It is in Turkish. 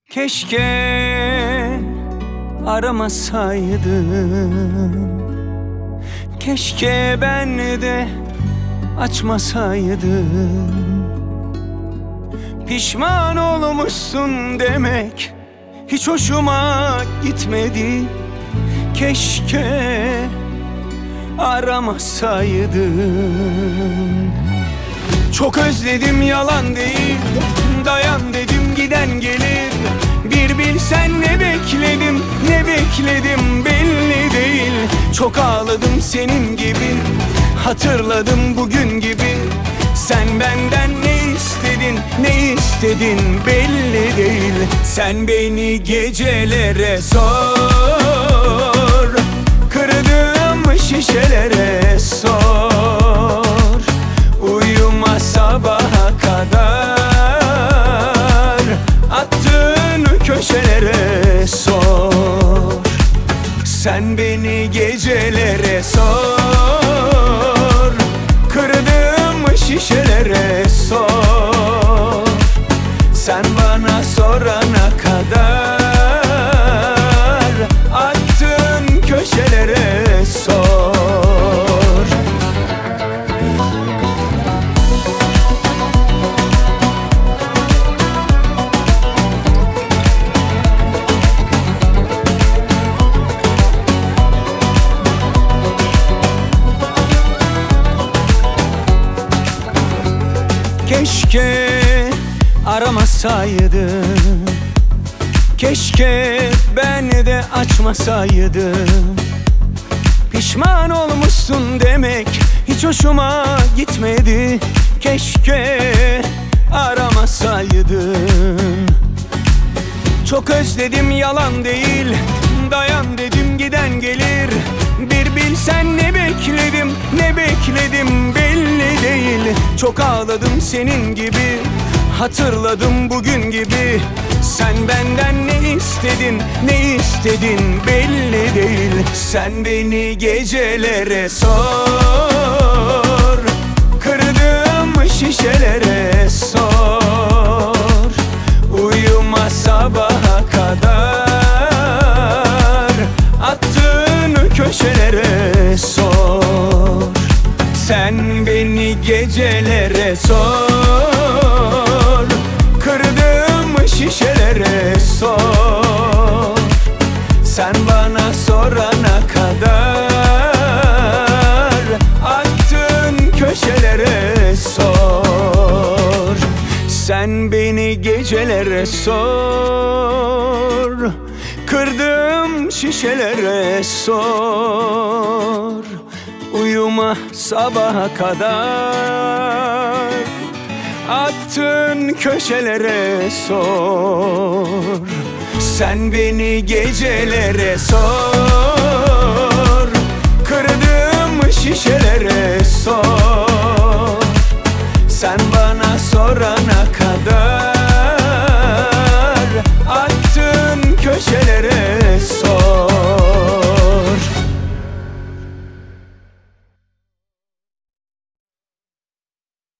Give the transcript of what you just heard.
Keşke aramasaydın, keşke ben de açmasaydım. Pişman olmuşsun demek hiç hoşuma gitmedi. Keşke aramasaydın. Çok özledim, yalan değil, dayan dedim giden gelir. Bir bilsen ne bekledim, ne bekledim belli değil. Çok ağladım senin gibi, hatırladım bugün gibi. Sen benden ne istedin, ne istedin belli değil. Sen beni gecelere sor, kırdığım şişelere sor. Uyuma sabaha kadar, attığın köşelere sor. Sen beni gecelere sor, kırdığım şişelere sor. Sen bana sorana kadar, attığın köşelere sor. Keşke aramasaydın, keşke ben de açmasaydım. Pişman olmuşsun demek hiç hoşuma gitmedi. Keşke aramasaydın. Çok özledim, yalan değil, dayan dedim giden gelir. Bir bilsen ne bekledim, ne bekledim belli değil. Çok ağladım senin gibi, hatırladım bugün gibi. Sen benden ne istedin, ne istedin belli değil. Sen beni gecelere sor, kırdığım şişelere sor. Uyuma sabaha kadar, attığın köşelere sor. Sen beni gecelere sor, kırdığım şişelere sor. Sen bana sorana kadar, attığın köşelere sor. Sen beni gecelere sor, kırdığım şişelere sor. Uyuma sabaha kadar, attığın köşelere sor. Sen beni gecelere sor.